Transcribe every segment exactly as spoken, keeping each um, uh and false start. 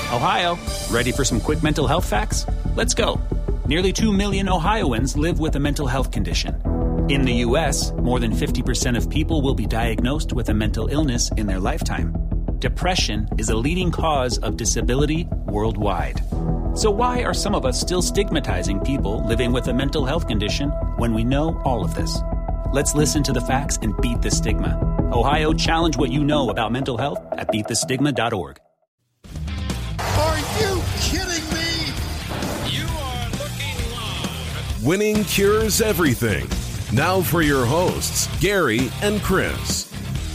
Ohio, ready for some quick mental health facts? Let's go. Nearly two million Ohioans live with a mental health condition. In the U S, more than fifty percent of people will be diagnosed with a mental illness in their lifetime. Depression is a leading cause of disability worldwide. So why are some of us still stigmatizing people living with a mental health condition when we know all of this? Let's listen to the facts and beat the stigma. Ohio, challenge what you know about mental health at beat the stigma dot org. Are you kidding me? You are looking live. Winning cures everything. Now for your hosts, Gary and Chris.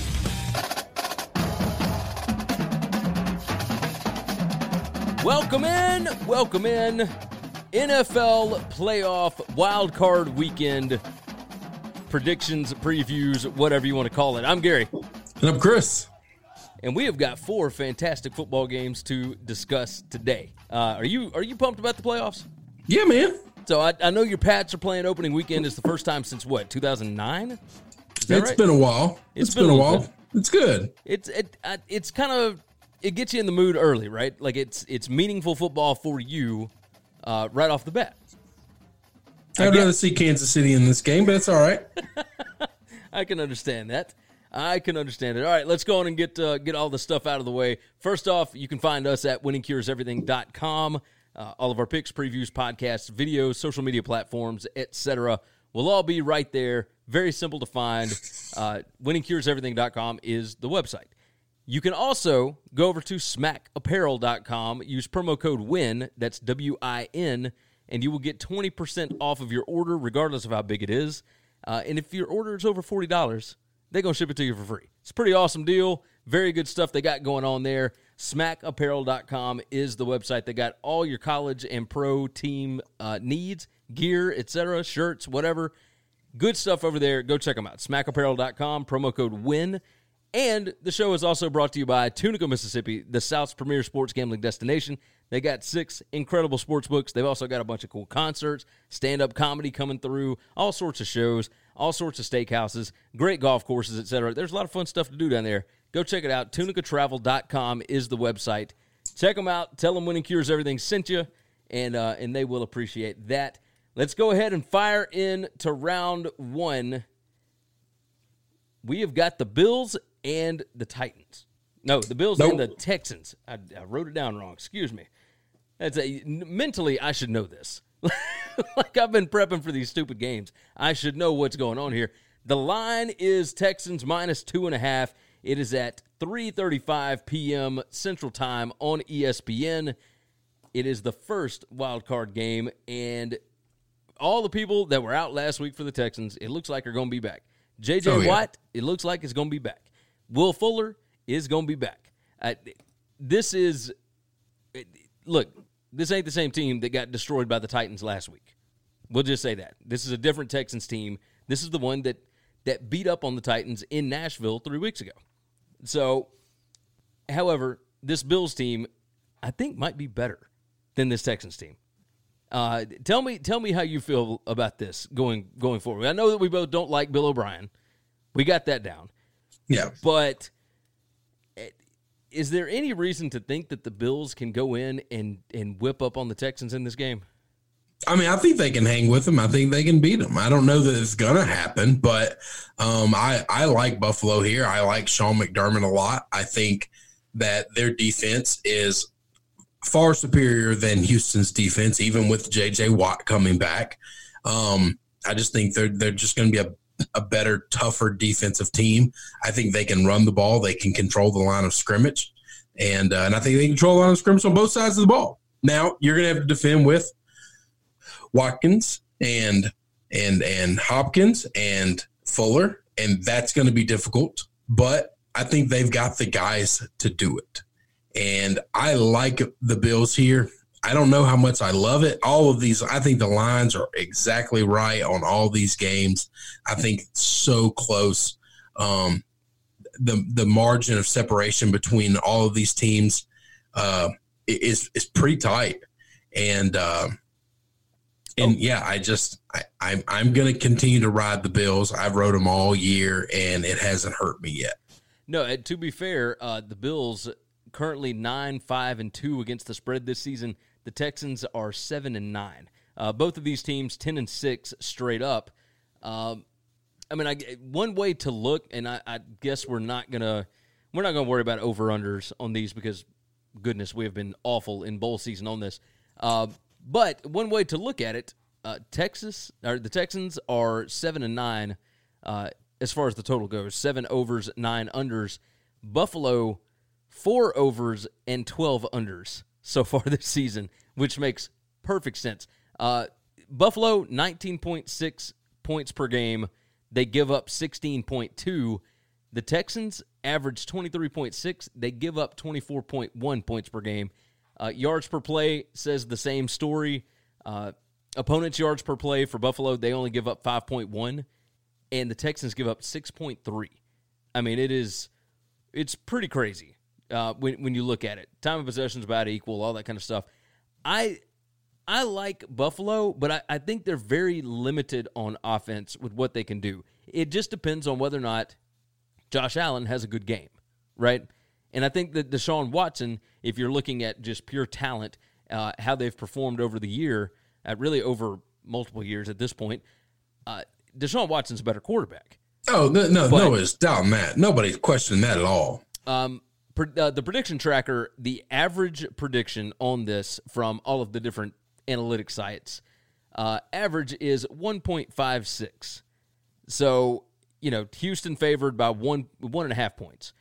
Welcome in, welcome in. N F L playoff wild card weekend predictions, previews, whatever you want to call it. I'm Gary. And I'm Chris. And we have got four fantastic football games to discuss today. Uh, are you are you pumped about the playoffs? Yeah, man. So I, I know your Pats are playing opening weekend. It's the first time since what, two thousand nine? It's right? been a while. It's it's been been, a a while. bit. It's good. It's it uh, it's kind of it gets you in the mood early, right? Like it's it's meaningful football for you uh, right off the bat. I'd rather see Kansas City in this game, but it's all right. I can understand that. I can understand it. All right, let's go on and get uh, get all the stuff out of the way. First off, you can find us at winning cures everything dot com. Uh, all of our picks, previews, podcasts, videos, social media platforms, et cetera will all be right there. Very simple to find. Uh, winning cures everything dot com is the website. You can also go over to smack apparel dot com. Use promo code WIN, that's W I N, and you will get twenty percent off of your order regardless of how big it is. Uh, and if your order is over forty dollars, they're going to ship it to you for free. It's a pretty awesome deal. Very good stuff they got going on there. smack apparel dot com is the website. They got all your college and pro team uh, needs, gear, et cetera, shirts, whatever. Good stuff over there. Go check them out. smack apparel dot com, promo code WIN. And the show is also brought to you by Tunica, Mississippi, the South's premier sports gambling destination. They got six incredible sports books. They've also got a bunch of cool concerts, stand-up comedy coming through, all sorts of shows, all sorts of steakhouses, great golf courses, et cetera. There's a lot of fun stuff to do down there. Go check it out. tunica travel dot com is the website. Check them out. Tell them Winning Cures Everything sent you, and uh, and they will appreciate that. Let's go ahead and fire in to round one. We have got the Bills and the Titans. No, the Bills nope. and the Texans. I, I wrote it down wrong. Excuse me. That's a, mentally, I should know this. Like I've been prepping for these stupid games. I should know what's going on here. The line is Texans minus two and a half. It is at three thirty-five p.m. Central Time on E S P N. It is the first wild card game, and all the people that were out last week for the Texans, it looks like are going to be back. J J. Oh, yeah. Watt, it looks like it's going to be back. Will Fuller is going to be back. Uh, this is, look, this ain't the same team that got destroyed by the Titans last week. We'll just say that. This is a different Texans team. This is the one that, that beat up on the Titans in Nashville three weeks ago. So, however, this Bills team, I think, might be better than this Texans team. Uh, tell me, tell me how you feel about this going going forward. I know that we both don't like Bill O'Brien. We got that down. Yeah. But is there any reason to think that the Bills can go in and, and whip up on the Texans in this game? I mean, I think they can hang with them. I think they can beat them. I don't know that it's going to happen, but um, I, I like Buffalo here. I like Sean McDermott a lot. I think that their defense is far superior than Houston's defense, even with J J. Watt coming back. Um, I just think they're they're just going to be a, a better, tougher defensive team. I think they can run the ball. They can control the line of scrimmage. And, uh, and I think they control the line of scrimmage on both sides of the ball. Now, you're going to have to defend with Watkins and and and Hopkins and Fuller, and that's going to be difficult. But I think they've got the guys to do it. And I like the Bills here. I don't know how much I love it. All of these, I think the lines are exactly right on all these games. I think it's so close. Um, the the margin of separation between all of these teams uh, is is pretty tight. And uh, and yeah, I just I, I'm I'm going to continue to ride the Bills. I've rode them all year, and it hasn't hurt me yet. No, to be fair, uh, the Bills currently nine, five, and two against the spread this season. The Texans are seven and nine. Uh, both of these teams ten and six straight up. Um, I mean, I, one way to look, and I, I guess we're not gonna we're not gonna worry about over unders on these because, goodness, we have been awful in bowl season on this. Uh, but one way to look at it, uh, Texas or the Texans are seven and nine uh, as far as the total goes. Seven overs, nine unders. Buffalo, four overs and twelve unders so far this season, which makes perfect sense. Uh, Buffalo, nineteen point six points per game. They give up sixteen point two. The Texans average twenty-three point six. They give up twenty-four point one points per game. Uh, yards per play says the same story. Uh, opponents' yards per play for Buffalo, they only give up five point one, and the Texans give up six point three. I mean, it is it's pretty crazy uh, when when you look at it. Time of possession is about equal, all that kind of stuff. I I like Buffalo, but I, I think they're very limited on offense with what they can do. It just depends on whether or not Josh Allen has a good game, right? And I think that Deshaun Watson, if you're looking at just pure talent, uh, how they've performed over the year, uh, really over multiple years at this point, uh, Deshaun Watson's a better quarterback. Oh, no, no, But- no one's doubting that. Nobody's questioning that at all. Um, pre- uh, the prediction tracker, the average prediction on this from all of the different analytic sites, uh, average is one point five six. So, you know, Houston favored by one one and a half points.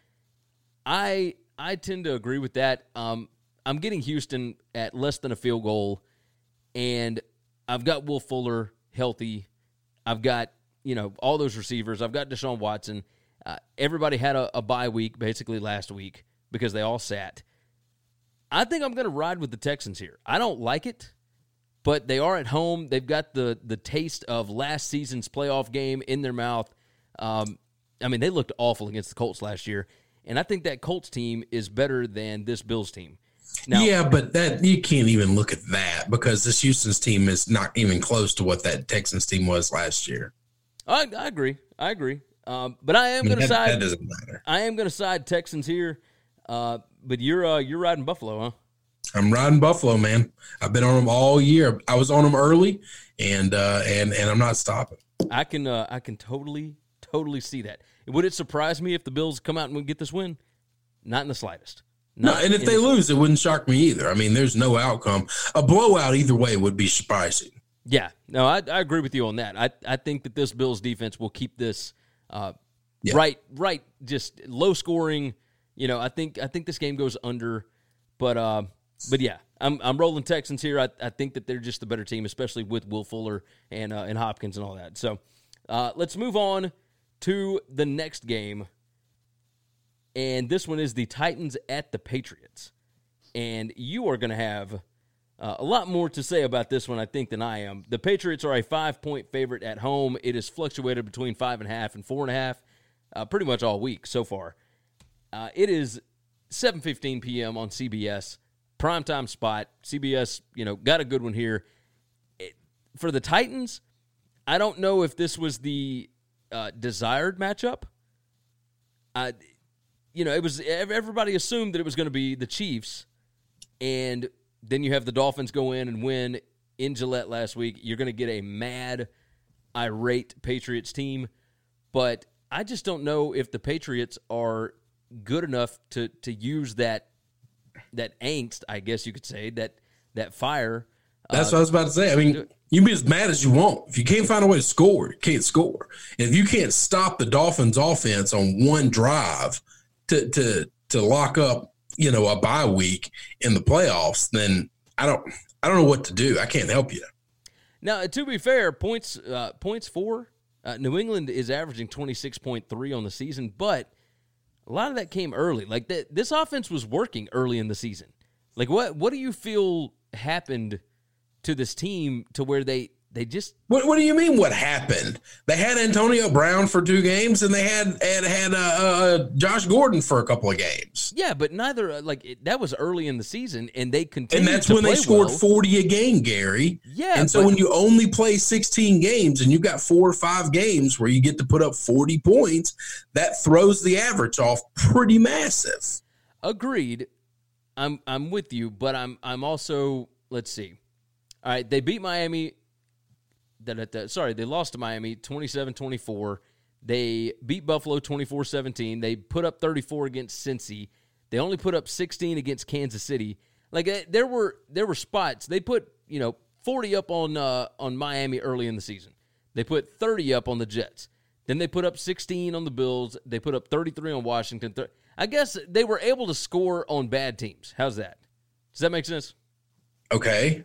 I I tend to agree with that. Um, I'm getting Houston at less than a field goal, and I've got Will Fuller healthy. I've got, you know, all those receivers. I've got Deshaun Watson. Uh, everybody had a, a bye week basically last week because they all sat. I think I'm going to ride with the Texans here. I don't like it, but they are at home. They've got the the taste of last season's playoff game in their mouth. Um, I mean, they looked awful against the Colts last year, and I think that Colts team is better than this Bills team. Now, yeah, but that you can't even look at that because this Houston's team is not even close to what that Texans team was last year. I, I agree. I agree. Um, but I am I mean, going to that, side. that doesn't matter. I am going to side Texans here. Uh, but you're uh, you're riding Buffalo, huh? I'm riding Buffalo, man. I've been on them all year. I was on them early, and uh, and and I'm not stopping. I can uh, I can totally totally see that. Would it surprise me if the Bills come out and get this win? Not in the slightest. No, Not and if in they the- lose, it wouldn't shock me either. I mean, there's no outcome. A blowout either way would be surprising. Yeah, no, I, I agree with you on that. I I think that this Bills defense will keep this uh, Yeah. right right just low scoring. You know, I think I think this game goes under, but uh, but yeah, I'm I'm rolling Texans here. I, I think that they're just the better team, especially with Will Fuller and uh, and Hopkins and all that. So uh, let's move on to the next game, and this one is the Titans at the Patriots, and you are going to have uh, a lot more to say about this one, I think, than I am. The Patriots are a five-point favorite at home. It has fluctuated between five and a half and four and a half, uh, pretty much all week so far. Uh, it is seven fifteen p.m. on C B S, primetime spot. C B S, you know, got a good one here. It, for the Titans, I don't know if this was the uh, desired matchup. Uh, you know, it was everybody assumed that it was going to be the Chiefs, and then you have the Dolphins go in and win in Gillette last week. You're going to get a mad, irate Patriots team, but I just don't know if the Patriots are good enough to to use that that angst, I guess you could say, that that fire. That's Uh, what I was about to say. I mean, you can be as mad as you want. If you can't find a way to score, you can't score. And if you can't stop the Dolphins offense on one drive to to to lock up, you know, a bye week in the playoffs, then I don't I don't know what to do. I can't help you. Now, to be fair, points uh, points for uh, New England is averaging twenty-six point three on the season, but a lot of that came early. Like that, this offense was working early in the season. Like what? What do you feel happened to this team to where they they just? What What do you mean? What happened? They had Antonio Brown for two games, and they had had had uh, uh, Josh Gordon for a couple of games. Yeah, but neither uh, like it, that was early in the season, and they continued. And that's to when they play scored well. forty a game, Gary. Yeah, And so but- when you only play sixteen games and you got four or five games where you get to put up forty points, that throws the average off pretty massive. Agreed, I'm I'm with you, but I'm I'm also, let's see. All right, they beat Miami. Da, da, da, sorry, they lost to Miami twenty-seven twenty-four. They beat Buffalo twenty-four seventeen. They put up thirty-four against Cincy. They only put up sixteen against Kansas City. Like uh, there were there were spots. They put, you know, forty up on uh, on Miami early in the season. They put thirty up on the Jets. Then they put up sixteen on the Bills. They put up thirty-three on Washington. I guess they were able to score on bad teams. How's that? Does that make sense? Okay.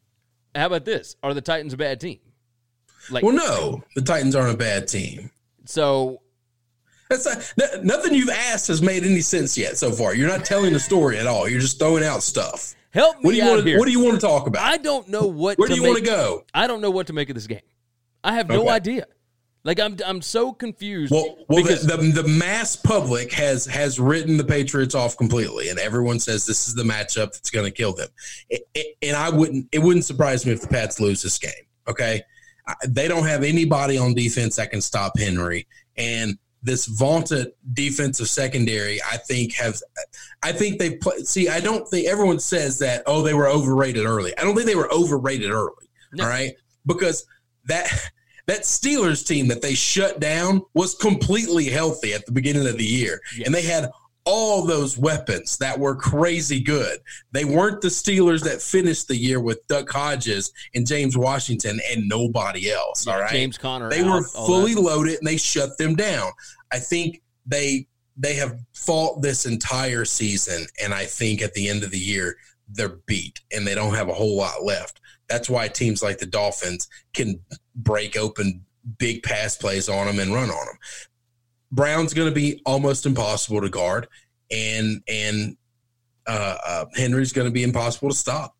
How about this? Are the Titans a bad team? Like, well, no, the Titans aren't a bad team. So that's not, nothing you've asked has made any sense yet so far. You're not telling the story at all. You're just throwing out stuff. Help me what do you out want to, here. What do you want to talk about? I don't know what. Where to do you make, want to go? I don't know what to make of this game. I have no Okay. idea. Like I'm, I'm so confused. Well, well, because the, the the mass public has has written the Patriots off completely, and everyone says this is the matchup that's going to kill them. It, it, and I wouldn't. It wouldn't surprise me if the Pats lose this game. Okay, they don't have anybody on defense that can stop Henry, and this vaunted defensive secondary, I think have. I think they play. See, I don't think everyone says that. Oh, they were overrated early. I don't think they were overrated early. No. All right, because that. That Steelers team that they shut down was completely healthy at the beginning of the year. Yes. And they had all those weapons that were crazy good. They weren't the Steelers that finished the year with Duck Hodges and James Washington and nobody else, yeah, all right? James Conner. They out, were fully loaded, and they shut them down. I think they they have fought this entire season, and I think at the end of the year they're beat, and they don't have a whole lot left. That's why teams like the Dolphins can break open big pass plays on them and run on them. Brown's going to be almost impossible to guard, and and uh, uh, Henry's going to be impossible to stop.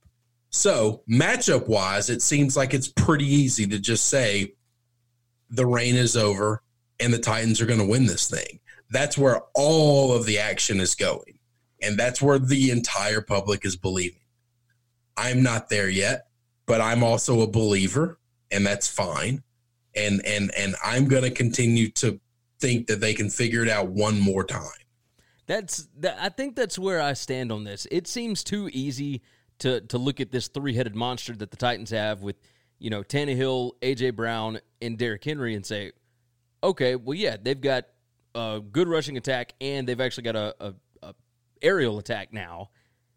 So matchup-wise, it seems like it's pretty easy to just say the reign is over and the Titans are going to win this thing. That's where all of the action is going, and that's where the entire public is believing. I'm not there yet. But I'm also a believer, and that's fine. And and and I'm going to continue to think that they can figure it out one more time. That's that, I think that's where I stand on this. It seems too easy to to look at this three-headed monster that the Titans have with, you know, Tannehill, A J. Brown, and Derrick Henry and say, okay, well, yeah, they've got a good rushing attack, and they've actually got a, a, a aerial attack now.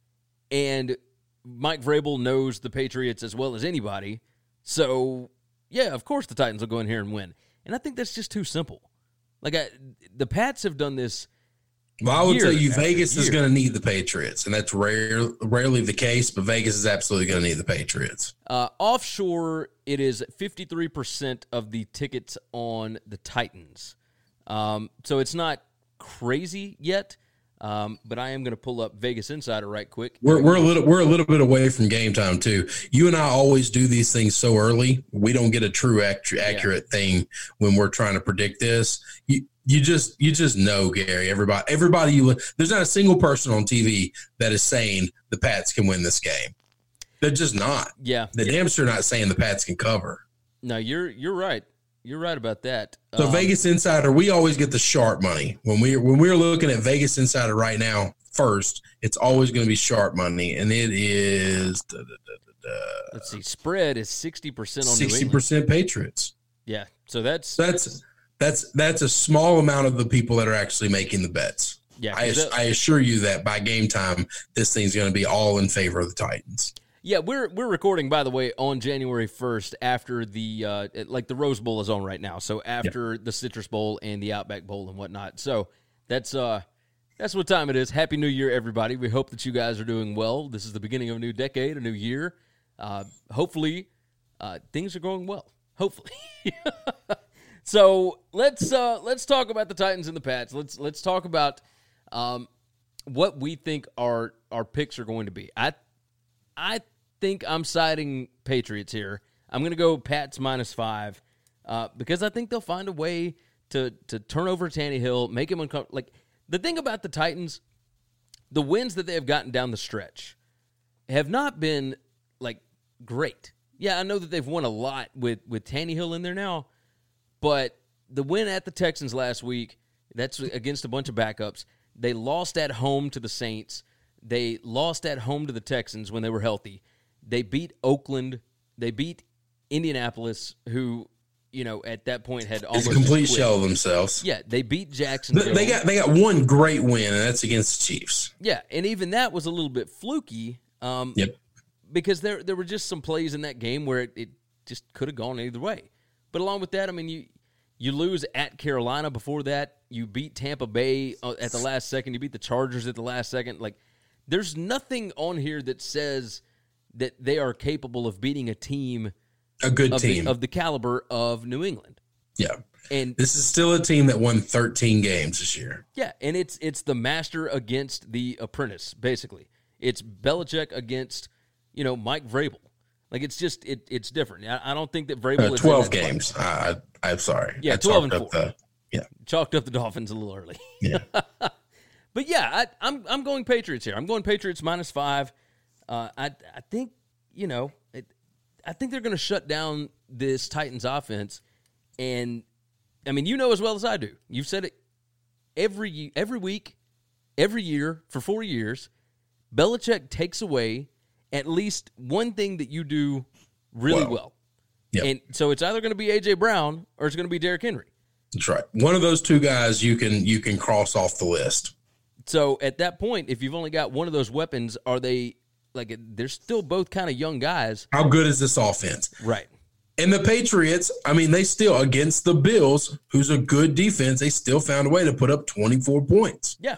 And Mike Vrabel knows the Patriots as well as anybody. So, yeah, of course the Titans will go in here and win. And I think that's just too simple. Like, I, the Pats have done this. Well, I would tell you Vegas year. is going to need the Patriots, and that's rare, rarely the case, but Vegas is absolutely going to need the Patriots. Uh, offshore, it is fifty-three percent of the tickets on the Titans. Um, so it's not crazy yet. Um, but I am going to pull up Vegas Insider right quick. We're we're a little we're a little bit away from game time too. You and I always do these things so early. We don't get a true accurate, accurate yeah. thing when we're trying to predict this. You you just you just know, Gary. Everybody everybody you there's not a single person on T V that is saying the Pats can win this game. They're just not. Yeah, the yeah. damn sure not saying the Pats can cover. No, you're you're right. You're right about that. So um, Vegas Insider, we always get the sharp money. When we when we're looking at Vegas Insider right now, first, it's always going to be sharp money, and it is. Da, da, da, da, da, let's see, spread is sixty percent on sixty percent Patriots. Yeah, so that's that's that's that's a small amount of the people that are actually making the bets. Yeah, I, that, I assure you that by game time, this thing's going to be all in favor of the Titans. Yeah, we're we're recording, by the way, on January first after the uh, like the Rose Bowl is on right now. So after yeah. the Citrus Bowl and the Outback Bowl and whatnot. So that's uh that's what time it is. Happy New Year, everybody. We hope that you guys are doing well. This is the beginning of a new decade, a new year. Uh, hopefully, uh, things are going well. Hopefully. So let's uh, let's talk about the Titans and the Pats. Let's let's talk about um, what we think our our picks are going to be. I. I think I'm siding Patriots here. I'm going to go Pats minus five uh, because I think they'll find a way to to turn over Tannehill, make him uncomfortable. Like, the thing about the Titans, the wins that they have gotten down the stretch have not been, like, great. Yeah, I know that they've won a lot with, with Tannehill in there now, but the win at the Texans last week, that's against a bunch of backups. They lost at home to the Saints. They lost at home to the Texans when they were healthy. They beat Oakland. They beat Indianapolis, who, you know, at that point had almost It's a complete quit. shell of themselves. Yeah, they beat Jacksonville. They got they got one great win, and that's against the Chiefs. Yeah, and even that was a little bit fluky. Um, Yep. Because there there were just some plays in that game where it, it just could have gone either way. But along with that, I mean, you you lose at Carolina before that. You beat Tampa Bay at the last second. You beat the Chargers at the last second. Like, there's nothing on here that says that they are capable of beating a team, A good of, team. The, of the caliber of New England. yeah. And This is still a team that won thirteen games this year. yeah, and it's it's the master against the apprentice, basically. It's Belichick against, you know, Mike Vrabel. Like, it's just it, it's different. I, I don't think that Vrabel Uh, is twelve in that games. I, I, I'm sorry. Yeah, I twelve and chalked four. up the- yeah. Chalked up the Dolphins a little early. Yeah. But yeah, I, I'm I'm going Patriots here. I'm going Patriots minus five. Uh, I I think you know it, I think they're going to shut down this Titans offense, and I mean you know as well as I do. You've said it every every week, every year for four years. Belichick takes away at least one thing that you do really Well, well, yep. and so it's either going to be A J Brown or it's going to be Derrick Henry. That's right. One of those two guys you can you can cross off the list. So at that point, if you've only got one of those weapons, are they like they're still both kind of young guys, How good is this offense? right? And the Patriots, I mean, they still, against the Bills, who's a good defense, they still found a way to put up twenty-four points. Yeah.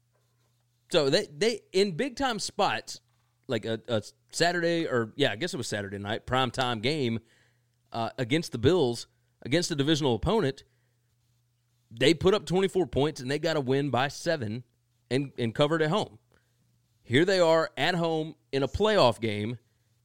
So they they in big time spots, like a, a Saturday or yeah, I guess it was Saturday night prime time game uh, against the Bills against a divisional opponent. They put up twenty-four points and they got to win by seven and and covered at home. Here they are at home in a playoff game.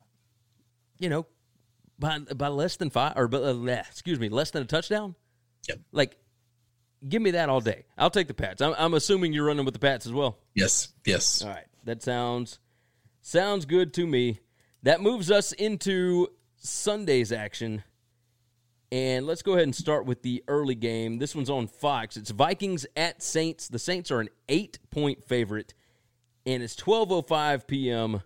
You know, by by less than five or uh, excuse me, less than a touchdown. Yep. Like, give me that all day. I'll take the Pats. I'm, I'm assuming you're running with the Pats as well. Yes, yes. All right, that sounds sounds good to me. That moves us into Sunday's action. And let's go ahead and start with the early game. This one's on Fox. It's Vikings at Saints. The Saints are an eight-point favorite, and it's twelve oh five p.m.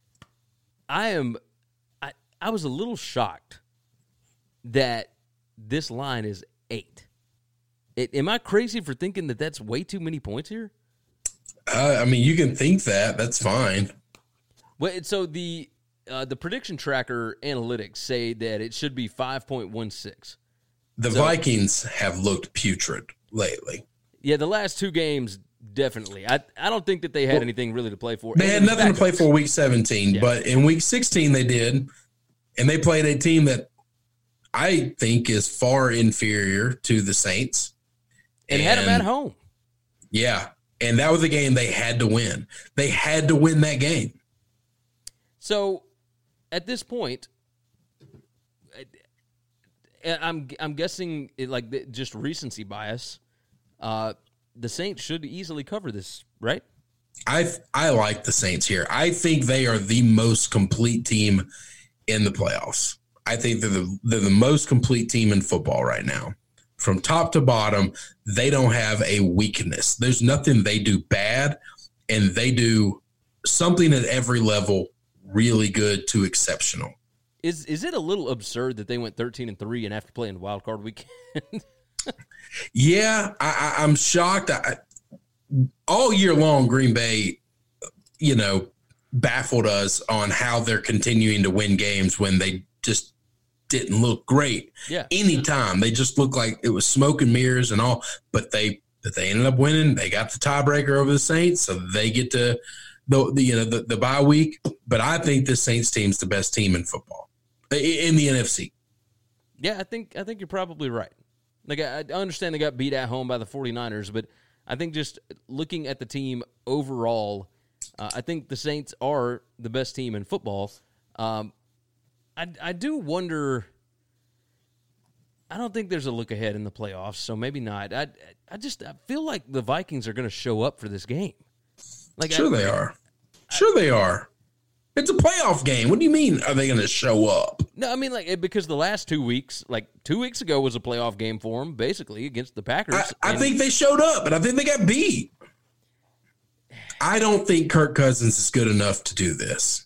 I am I, I was a little shocked that this line is eight. It, am I crazy for thinking that that's way too many points here? Uh, I mean, you can think that. That's fine. Well, so the uh, the prediction tracker analytics say that it should be five point one six. The So- Vikings have looked putrid lately. Yeah, the last two games, definitely. I I don't think that they had anything really to play for. They And had nothing to play backups. for week seventeen, Yeah. but in week sixteen they did, and they played a team that I think is far inferior to the Saints. And had them at home. Yeah, and that was a game they had to win. They had to win that game. So, at this point, I- I'm I'm guessing it, like the- just recency bias. Uh, the Saints should easily cover this, right? I I like the Saints here. I think they are the most complete team in the playoffs. I think they're the they're the most complete team in football right now. From top to bottom, they don't have a weakness. There's nothing they do bad, and they do something at every level really good to exceptional. Is is it a little absurd that they went thirteen and three and after playing wild card weekend? Yeah, I, I, I'm shocked. I, all year long, Green Bay, you know, baffled us on how they're continuing to win games when they just didn't look great. Yeah. Anytime they just looked like it was smoke and mirrors and all, but they but they ended up winning. They got the tiebreaker over the Saints, so they get to the, the you know the, the bye week. But I think the Saints team's the best team in football in the N F C. Yeah, I think I think you're probably right. Like I, I understand they got beat at home by the 49ers, but I think just looking at the team overall, uh, I think the Saints are the best team in football. Um, I I do wonder. I don't think there's a look ahead in the playoffs, so maybe not. I I just I feel like the Vikings are going to show up for this game. Like Sure I, they are. Sure they are. It's a playoff game. What do you mean? Are they going to show up? No, I mean like it- because the last two weeks, like two weeks ago, was a playoff game for them, basically against the Packers. I, I and- think they showed up, and I think they got beat. I don't think Kirk Cousins is good enough to do this.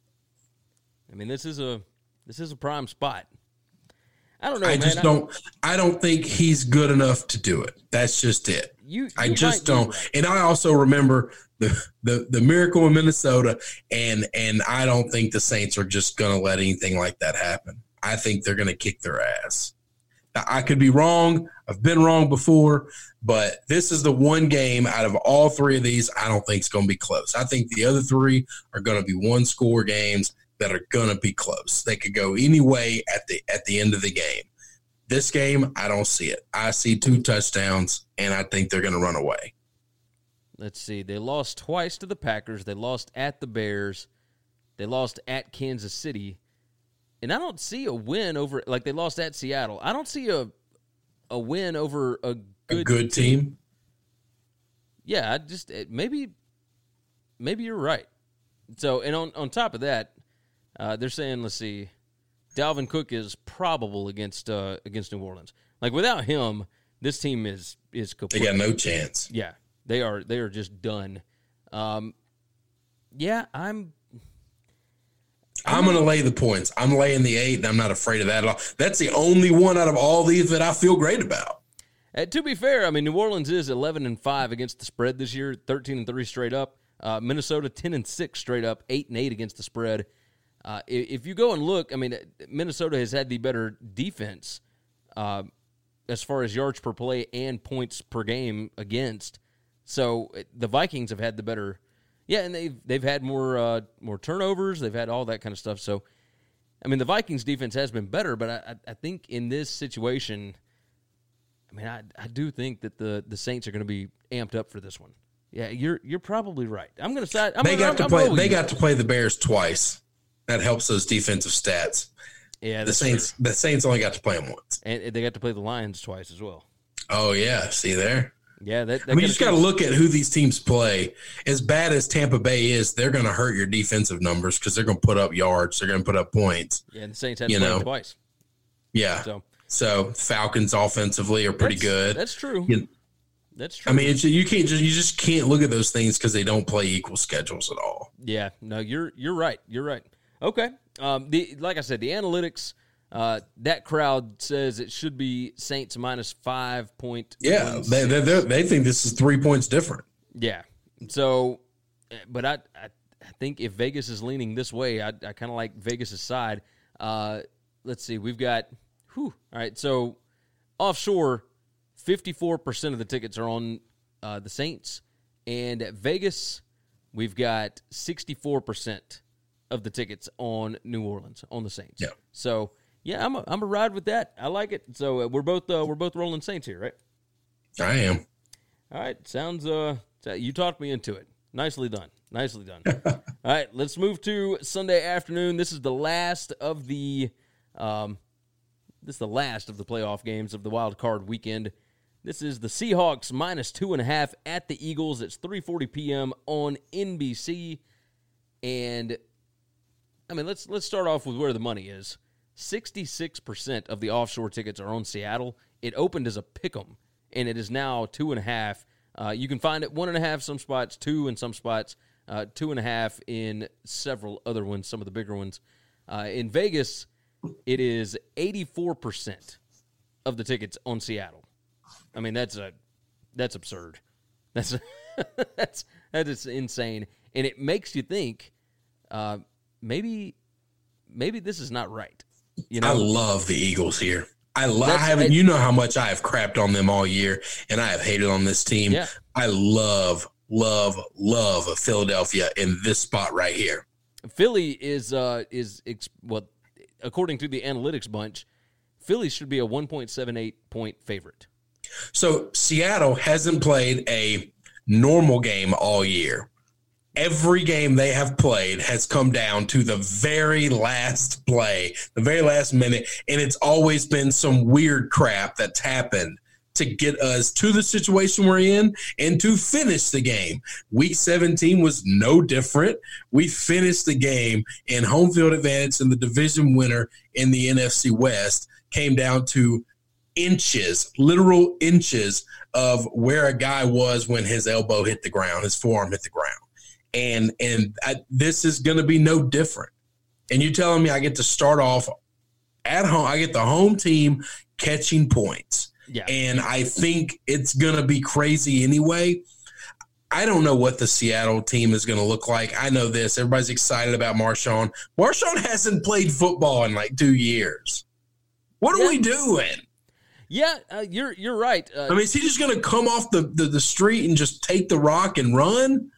I mean, this is a this is a prime spot. I don't know, I man. just I, don't. I don't think he's good enough to do it. That's just it. You, you I just might be don't. right. And I also remember the, the the miracle in Minnesota, and and I don't think the Saints are just going to let anything like that happen. I think they're going to kick their ass. I could be wrong. I've been wrong before, but this is the one game out of all three of these I don't think is going to be close. I think the other three are going to be one-score games that are going to be close. They could go any way at the at the end of the game. This game, I don't see it. I see two touchdowns, and I think they're going to run away. Let's see. They lost twice to the Packers. They lost at the Bears. They lost at Kansas City. And I don't see a win over – like they lost at Seattle. I don't see a a win over a good, A good team. Yeah, I just – maybe maybe you're right. So, and on, on top of that, uh, they're saying, let's see, Dalvin Cook is probable against uh, against New Orleans. Like without him, this team is is complete. They got no chance. Yeah, they are they are just done. Um, yeah, I'm I'm going to lay the points. I'm laying the eight, and I'm not afraid of that at all. That's the only one out of all these that I feel great about. Uh, to be fair, I mean New Orleans is eleven and five against the spread this year, thirteen and three straight up. Uh, Minnesota ten and six straight up, eight and eight against the spread. Uh, if you go and look, I mean Minnesota has had the better defense uh, as far as yards per play and points per game against. So the Vikings have had the better. Yeah, and they've they've had more uh, more turnovers. They've had all that kind of stuff. So, I mean, the Vikings' defense has been better, but I, I think in this situation, I mean, I I do think that the, the Saints are going to be amped up for this one. Yeah, you're you're probably right. I'm going to side. I'm They gonna, got I'm, to I'm play. rolling They you. got to play the Bears twice. That helps those defensive stats. Yeah, The that's Saints. true. The Saints only got to play them once. And they got to play the Lions twice as well. Oh yeah, see there. Yeah, that. that I mean, got you just got to look at who these teams play. As bad as Tampa Bay is, they're going to hurt your defensive numbers because they're going to put up yards. They're going to put up points. Yeah, and the Saints had to you play know. them twice. Yeah. So So Falcons offensively are pretty that's, good. That's true. You- That's true. I mean, it's, you can't just you just can't look at those things because they don't play equal schedules at all. Yeah, no, you're you're right. You're right. Okay. Um, the like I said, the analytics, uh, that crowd says it should be Saints minus five point. Yeah, they they they think this is three points different. Yeah. So, but I, I I think if Vegas is leaning this way, I I kind of like Vegas' side. Uh, let's see, we've got. Whew, all right, so offshore, fifty-four percent of the tickets are on uh, the Saints, and at Vegas, we've got sixty-four percent of the tickets on New Orleans on the Saints. Yeah. So yeah, I'm a, I'm a ride with that. I like it. So uh, we're both uh, we're both rolling Saints here, right? I am. All right, sounds uh, you talked me into it. Nicely done, nicely done. All right, let's move to Sunday afternoon. This is the last of the um, this is the last of the playoff games of the wild card weekend. This is the Seahawks minus two and a half at the Eagles. It's three forty p.m. on N B C, and I mean let's let's start off with where the money is. sixty-six percent of the offshore tickets are on Seattle. It opened as a pick'em, and it is now two and a half. Uh, you can find it one and a half some spots, two in some spots, uh, two and a half in several other ones, some of the bigger ones. Uh, in Vegas, it is eighty-four percent of the tickets on Seattle. I mean, that's a that's absurd. That's that's that is insane, and it makes you think uh, maybe maybe this is not right. You know, I love the Eagles here. I, lo- I That's- haven't. You know how much I have crapped on them all year, and I have hated on this team. Yeah. I love, love, love Philadelphia in this spot right here. Philly is uh, is ex- well, according to the analytics bunch, Philly should be a one point seven eight point favorite. So Seattle hasn't played a normal game all year. Every game they have played has come down to the very last play, the very last minute, and it's always been some weird crap that's happened to get us to the situation we're in and to finish the game. Week seventeen was no different. We finished the game, and home field advantage and the division winner in the N F C West came down to inches, literal inches of where a guy was when his elbow hit the ground, his forearm hit the ground. And and I, this is going to be no different. And you're telling me I get to start off at home. I get the home team catching points. Yeah. And I think it's going to be crazy anyway. I don't know what the Seattle team is going to look like. I know this. Everybody's excited about Marshawn. Marshawn hasn't played football in like two years. What are yeah. we doing? Yeah, uh, you're you're right. Uh, I mean, is he just going to come off the, the, the street and just take the rock and run?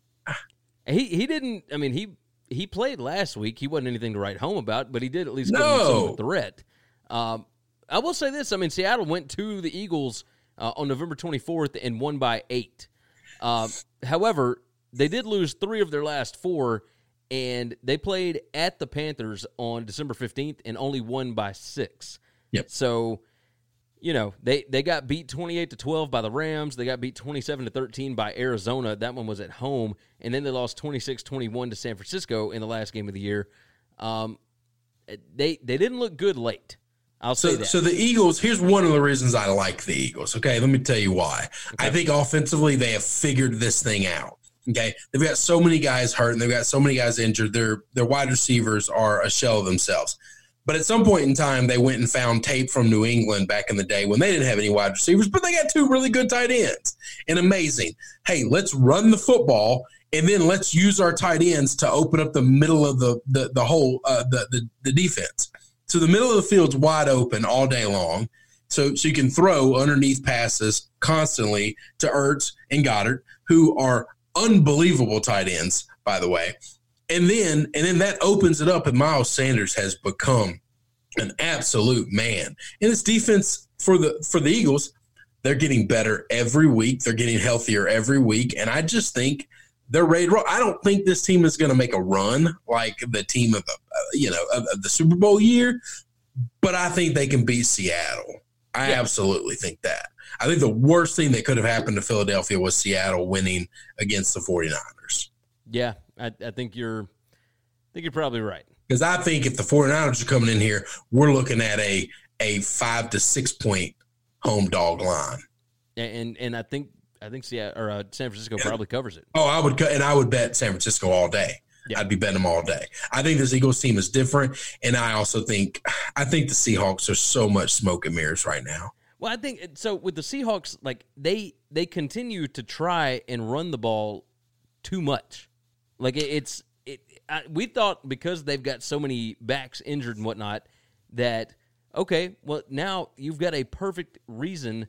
He he didn't. I mean, he he played last week. He wasn't anything to write home about, but he did at least give No. them some of a threat. Um, I will say this. I mean, Seattle went to the Eagles uh, on November twenty-fourth and won by eight. Um, however, they did lose three of their last four, and they played at the Panthers on December fifteenth and only won by six. Yep. So, you know, they, they got beat twenty-eight to twelve by the Rams. They got beat twenty-seven to thirteen by Arizona. That one was at home. And then they lost twenty-six twenty-one to San Francisco in the last game of the year. Um, they they didn't look good late. I'll So, say that. so the Eagles, here's one of the reasons I like the Eagles. Okay, let me tell you why. Okay. I think offensively they have figured this thing out. Okay, they've got so many guys hurt and they've got so many guys injured. Their their wide receivers are a shell of themselves. But at some point in time, they went and found tape from New England back in the day when they didn't have any wide receivers, but they got two really good tight ends. And amazing. Hey, let's run the football, and then let's use our tight ends to open up the middle of the the, the whole uh, the, the the defense. So the middle of the field's wide open all day long. So, so you can throw underneath passes constantly to Ertz and Goddard, who are unbelievable tight ends, by the way. And then and then that opens it up, and Miles Sanders has become an absolute man. And this defense for the for the Eagles, they're getting better every week. They're getting healthier every week. And I just think they're ready to roll. I don't think this team is going to make a run like the team of the, uh, you know, of, of the Super Bowl year, but I think they can beat Seattle. I Yeah. absolutely think that. I think the worst thing that could have happened to Philadelphia was Seattle winning against the 49ers. yeah, I, I think you're I think you're probably right. Because I think if the 49ers are coming in here, we're looking at a a five to six point home dog line. And and I think I think Seattle, or uh, San Francisco probably covers it. Oh, I would, and I would bet San Francisco all day. Yeah. I'd be betting them all day. I think this Eagles team is different, and I also think I think the Seahawks are so much smoke and mirrors right now. Well, I think so. With the Seahawks, like they they continue to try and run the ball too much. Like it, it's it. I, we thought because they've got so many backs injured and whatnot that okay, well now you've got a perfect reason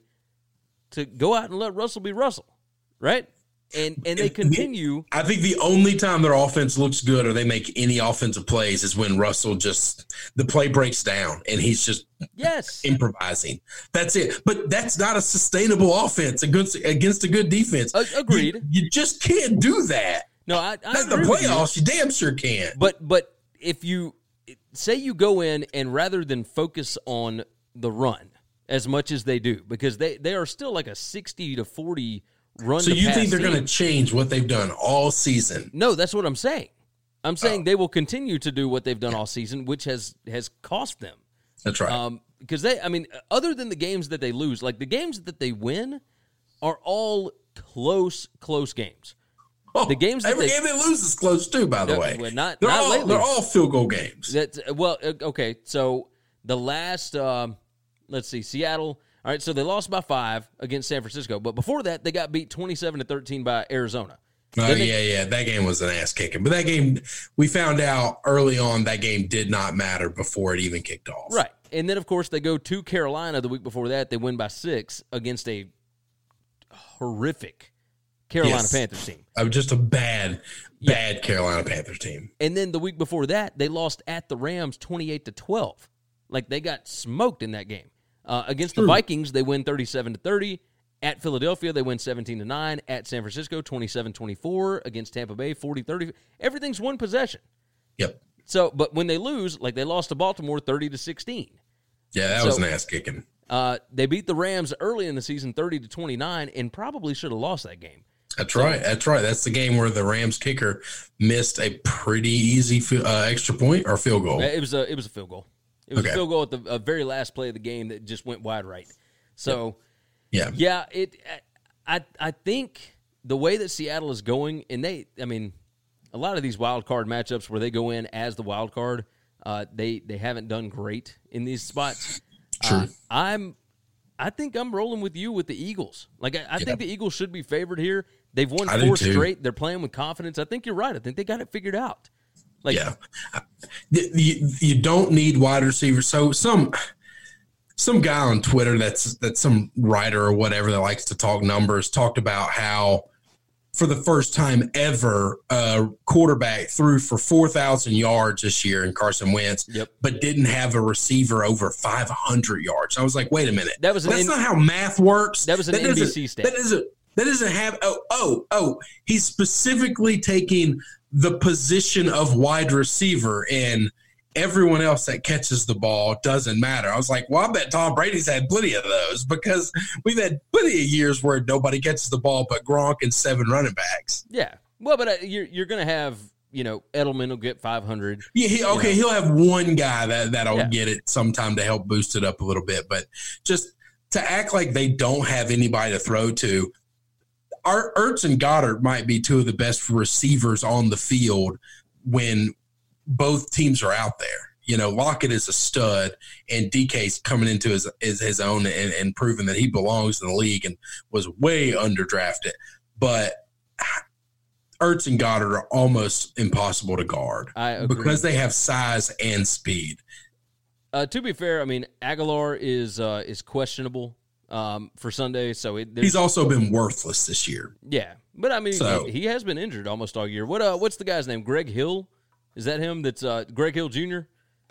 to go out and let Russell be Russell, right? And and they continue. I think the only time their offense looks good or they make any offensive plays is when Russell just the play breaks down and he's just Yes. improvising. That's it. But that's not a sustainable offense against against a good defense. Uh, agreed. You, you just can't do that. No, I, I Not in the agree with you. playoffs, you damn sure can't. But but if you say you go in and rather than focus on the run as much as they do, because they, they are still like a sixty to forty run. So to you pass think they're team. going to change what they've done all season? No, that's what I'm saying. I'm saying Oh. they will continue to do what they've done all season, which has has cost them. That's right. Um, because they, I mean, other than the games that they lose, like the games that they win are all close, close games. Oh, the games that every they- game they lose is close too. By the No, way, well, not- they're not all lately. they're all field goal games. That's well, uh, okay. So the last, um, let's see, Seattle. All right, so they lost by five against San Francisco, but before that, they got beat twenty-seven to thirteen by Arizona. Oh Then they- yeah, yeah, that game was an ass kicking. But that game, we found out early on that game did not matter before it even kicked off. Right, and then of course they go to Carolina the week before that. They win by six against a horrific Carolina Yes. Panthers team. Uh, just a bad, Yeah. bad Carolina Panthers team. And then the week before that, they lost at the Rams twenty-eight to twelve. Like they got smoked in that game. Uh, against the True. Vikings, they win thirty-seven to thirty. At Philadelphia, they win seventeen to nine. At San Francisco, twenty-seven twenty-four. Against Tampa Bay, forty thirty. Everything's one possession. Yep. So, but when they lose, like they lost to Baltimore thirty to sixteen. Yeah, that So- was an ass kicking. Uh, they beat the Rams early in the season thirty to twenty-nine and probably should have lost that game. That's right. That's right. That's the game where the Rams kicker missed a pretty easy fi- uh, extra point or field goal. It was a it was a field goal. It was Okay. a field goal at the uh, very last play of the game that just went wide right. So, Yeah. yeah, it. I I think the way that Seattle is going, and they, I mean, a lot of these wild card matchups where they go in as the wild card, uh, they they haven't done great in these spots. True. Uh, I'm, I think I'm rolling with you with the Eagles. Like I, I think the Eagles should be favored here. They've won I do four too. straight. They're playing with confidence. I think you're right. I think they got it figured out. Like, Yeah. You, you don't need wide receivers. So some some guy on Twitter that's that's some writer or whatever that likes to talk numbers talked about how for the first time ever, a quarterback threw for four thousand yards this year in Carson Wentz, Yep. but didn't have a receiver over five hundred yards. I was like, wait a minute. That was an That's N- not how math works. That was an doesn't- N B C stat. That doesn't, that doesn't have – oh, oh, oh. He's specifically taking the position of wide receiver, and everyone else that catches the ball doesn't matter. I was like, well, I bet Tom Brady's had plenty of those because we've had plenty of years where nobody catches the ball but Gronk and seven running backs. yeah. Well, but uh, you're you're going to have, you know, Edelman will get five hundred. Yeah, he, okay, he'll have one guy that, that'll Yeah. get it sometime to help boost it up a little bit. But just to act like they don't have anybody to throw to, Ar- Ertz and Goddard might be two of the best receivers on the field when both teams are out there. You know, Lockett is a stud, and D K's coming into his his, his own and, and proving that he belongs in the league and was way underdrafted. But Ertz and Goddard are almost impossible to guard I agree. because they have size and speed. Uh, to be fair, I mean, Aguilar is uh, is questionable um, for Sunday, so it, there's, He's also been worthless this year. yeah. But I mean, So- he, he has been injured almost all year. What uh, what's the guy's name? Greg Hill? Is that him? That's uh, Greg Hill Junior?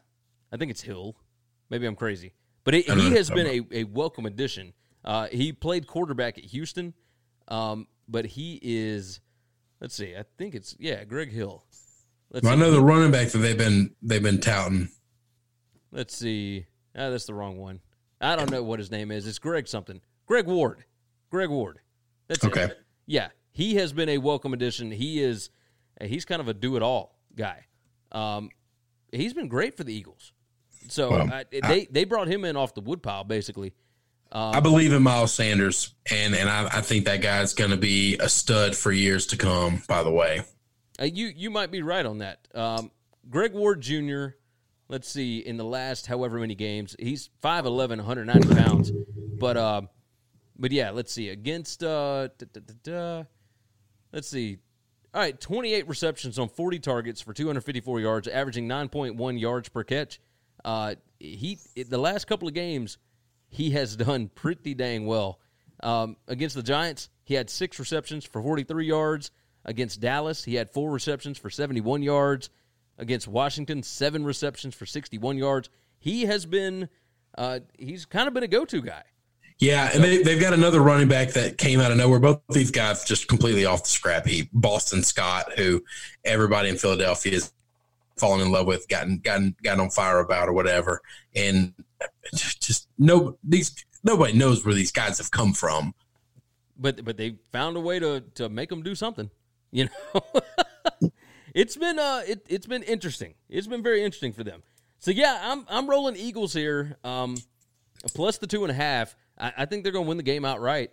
I think it's Hill. Maybe I'm crazy, but it, I don't he know. has been a, a welcome addition. Uh, he played quarterback at Houston, um, but he is. Let's see. I think it's yeah, Greg Hill. Let's I see. know the running back that they've been they've been touting. Let's see. Ah, that's the wrong one. I don't know what his name is. It's Greg something. Greg Ward. Greg Ward. That's Okay. it. Yeah, he has been a welcome addition. He is. He's kind of a do-it-all guy. Um, he's been great for the Eagles. So Well, I, they they brought him in off the woodpile, basically. I believe in Miles Sanders, and and I, I think that guy's going to be a stud for years to come. By the way, Uh, you you might be right on that. Um, Greg Ward Junior, let's see, in the last however many games, he's five eleven, one hundred ninety pounds. But, uh, but yeah, let's see. Against, uh, da, da, da, da, let's see. All right, twenty-eight receptions on forty targets for two hundred fifty-four yards, averaging nine point one yards per catch. Uh, he the last couple of games, he has done pretty dang well. Um, against the Giants, he had six receptions for forty-three yards. Against Dallas, he had four receptions for seventy-one yards. Against Washington, seven receptions for sixty-one yards. He has been, uh, he's kind of been a go-to guy. yeah, and they they've got another running back that came out of nowhere. Both these guys just completely off the scrap heap. Boston Scott, who everybody in Philadelphia is fallen in love with, gotten gotten gotten on fire about or whatever, and just no these nobody knows where these guys have come from. But but they found a way to to make them do something. You know, it's been uh it it's been interesting. It's been very interesting for them. So yeah, I'm I'm rolling Eagles here. Um, plus the two and a half. I, I think they're going to win the game outright.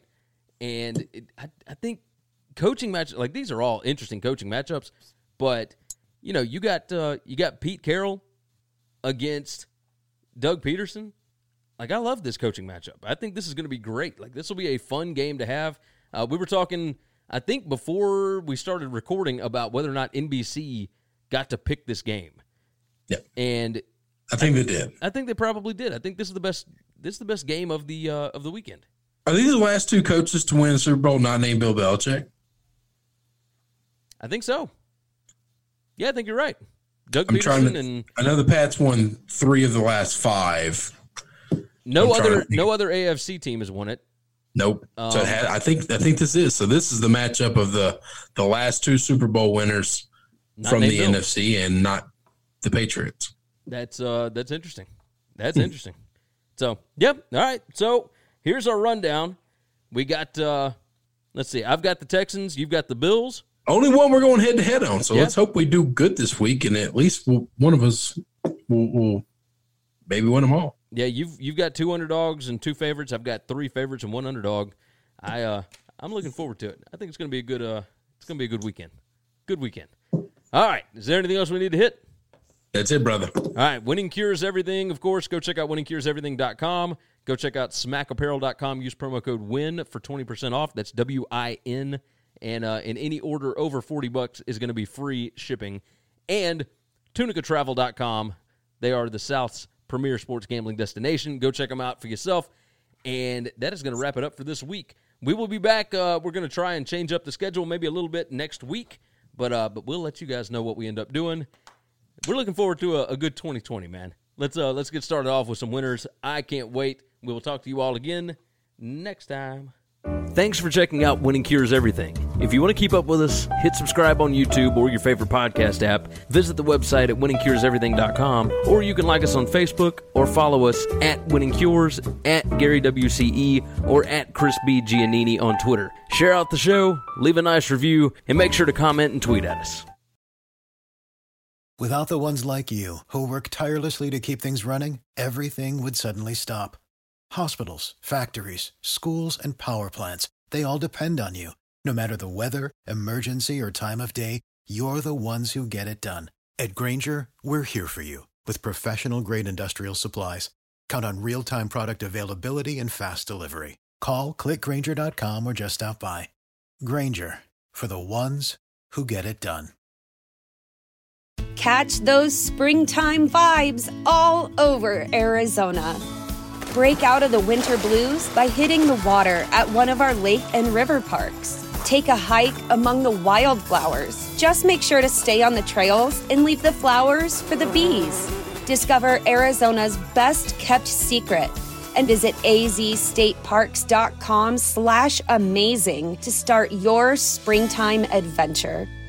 And it, I I think coaching match like these are all interesting coaching matchups. But you know, you got uh, you got Pete Carroll against Doug Peterson. Like, I love this coaching matchup. I think this is going to be great. Like, this will be a fun game to have. Uh, we were talking, I think, before we started recording about whether or not N B C got to pick this game. Yeah, And I think they did. I think they probably did. I think this is the best. This is the best game of the uh, of the weekend. Are these the last two coaches to win a Super Bowl not named Bill Belichick? I think so. Yeah, I think you're right. Doug I'm Peterson trying to. and I know the Pats won three of the last five. no I'm trying other to think. no other A F C team has won it. Nope. so Um, it had, I think I think this is so. This is the matchup of the the last two Super Bowl winners Not from named the Bill. N F C and not the Patriots. That's uh that's interesting. That's interesting. So, yep. All right. So, here's our rundown. We got uh let's see. I've got the Texans, you've got the Bills. Only one we're going head to head on. So Yeah. let's hope we do good this week, and at least we'll, one of us will, will maybe win them all. Yeah, you've you've got two underdogs and two favorites. I've got three favorites and one underdog. I uh, I'm looking forward to it. I think it's going to be a good uh, it's going to be a good weekend. Good weekend. All right. Is there anything else we need to hit? That's it, brother. All right. Winning Cures Everything. Of course, go check out winning cures everything dot com. Go check out smack apparel dot com. Use promo code WIN for twenty percent off. That's W I N. And uh, in any order over forty bucks is going to be free shipping. And tunica travel dot com. They are the South's premier sports gambling destination. Go check them out for yourself. And that is going to wrap it up for this week. We will be back. Uh, we're going to try and change up the schedule maybe a little bit next week. But uh, but we'll let you guys know what we end up doing. We're looking forward to a, a good twenty twenty, man. Let's uh, let's get started off with some winners. I can't wait. We will talk to you all again next time. Thanks for checking out Winning Cures Everything. If you want to keep up with us, hit subscribe on YouTube or your favorite podcast app. Visit the website at winning cures everything dot com, or you can like us on Facebook or follow us at Winning Cures, at Gary W C E, or at Chris B. Giannini on Twitter. Share out the show, leave a nice review, and make sure to comment and tweet at us. Without the ones like you, who work tirelessly to keep things running, everything would suddenly stop. Hospitals, factories, schools, and power plants, they all depend on you. No matter the weather, emergency, or time of day, you're the ones who get it done. At Grainger, we're here for you with professional-grade industrial supplies. Count on real-time product availability and fast delivery. Call, click grainger dot com, or just stop by. Grainger, for the ones who get it done. Catch those springtime vibes all over Arizona. Break out of the winter blues by hitting the water at one of our lake and river parks. Take a hike among the wildflowers. Just make sure to stay on the trails and leave the flowers for the bees. Discover Arizona's best-kept secret and visit azstateparks dot com slash amazing to start your springtime adventure.